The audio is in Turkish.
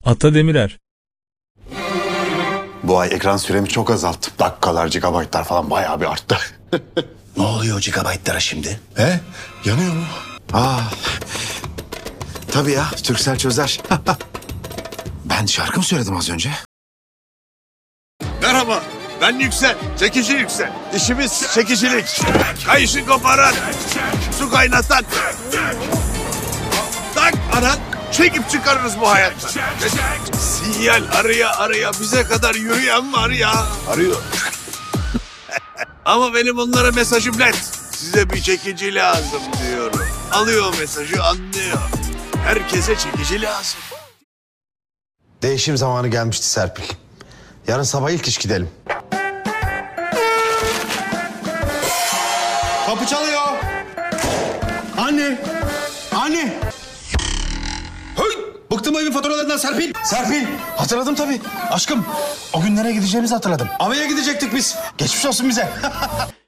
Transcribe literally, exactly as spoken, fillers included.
Ata Demirer. Bu ay ekran süremi çok azalttım. Dakikalar, gigabaytlar falan bayağı bir arttı. Ne oluyor o gigabaytlara şimdi? He? Yanıyor mu? Aa, tabii ya, Turkcell çözer. Ben şarkı mı söyledim az önce? Merhaba, ben Yüksel, çekici Yüksel. İşimiz çekicilik. Kayışı koparan, su kaynatan. Tak anan, çekip çıkarırız bu hayattan. Sinyal araya araya bize kadar yürüyen var ya. Arıyor. Ama benim onlara mesajım net. Size bir çekici lazım diyorum. Alıyor mesajı, anlıyor. Herkese çekici lazım. Değişim zamanı gelmişti Serpil. Yarın sabah ilk iş gidelim. Kapı çalıyor. Anne. Anne. Hey, bıktım evin faturalarından Serpil. Serpil, hatırladım tabii. Aşkım, o gün nereye gideceğimizi hatırladım. Avaya gidecektik biz. Geçmiş olsun bize.